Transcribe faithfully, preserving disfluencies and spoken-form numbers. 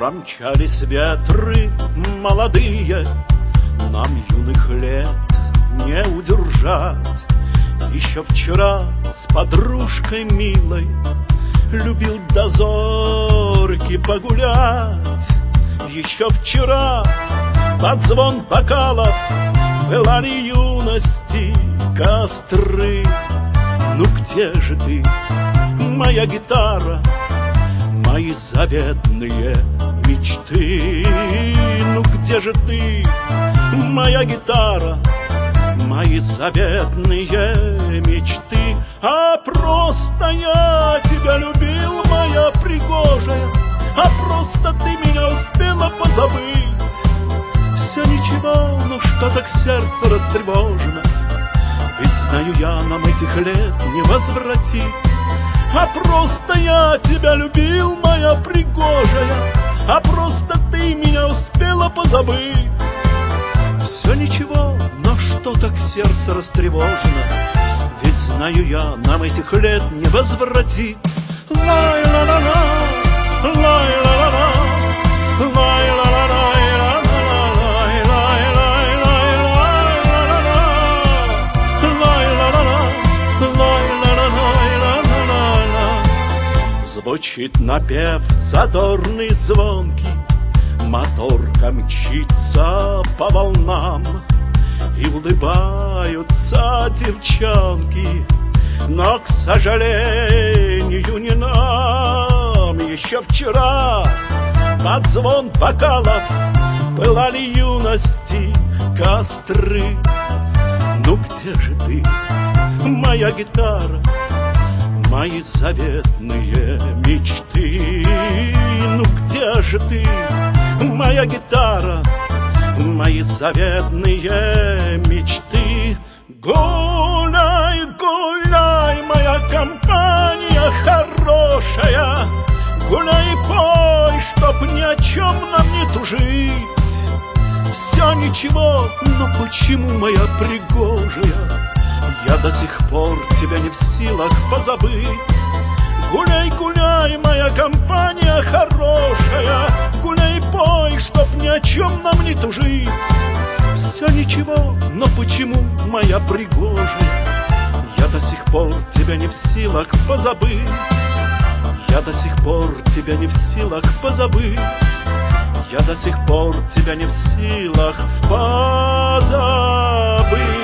Промчались ветры молодые, нам юных лет не удержать. Еще вчера с подружкой милой любил до зорьки погулять. Еще вчера под звон бокалов пылали юности костры. Ну где же ты, моя гитара, мои заветные мечты? Ну где же ты, моя гитара, мои заветные мечты? А просто я тебя любил, моя пригожая, а просто ты меня успела позабыть. Все ничего, но что так сердце растревожено, ведь знаю я, нам этих лет не возвратить. А просто я тебя любил, моя пригожая, а просто ты меня успела позабыть. Все ничего, но что так сердце растревожено, ведь знаю я, нам этих лет не возвратить. Лай-ла-ла-ла, лай-ла-ла-ла, лай-ла-ла-ла. Звучит напев задорный, звонкий, моторка мчится по волнам, и улыбаются девчонки, но, к сожалению, не нам. Еще вчера под звон бокалов пылали юности костры. Ну где же ты, моя гитара, мои заветные мечты? Ну где же ты, моя гитара, мои заветные мечты? Гуляй, гуляй, моя компания хорошая, гуляй и пой, чтоб ни о чем нам не тужить. Все ничего, но почему, моя пригожая, я до сих пор тебя не в силах позабыть? Гуляй, гуляй, моя компания хорошая, гуляй и пой, чтоб ни о чем нам не тужить. Все ничего, но почему, моя пригожая, я до сих пор тебя не в силах позабыть? Я до сих пор тебя не в силах позабыть. Я до сих пор тебя не в силах позабыть.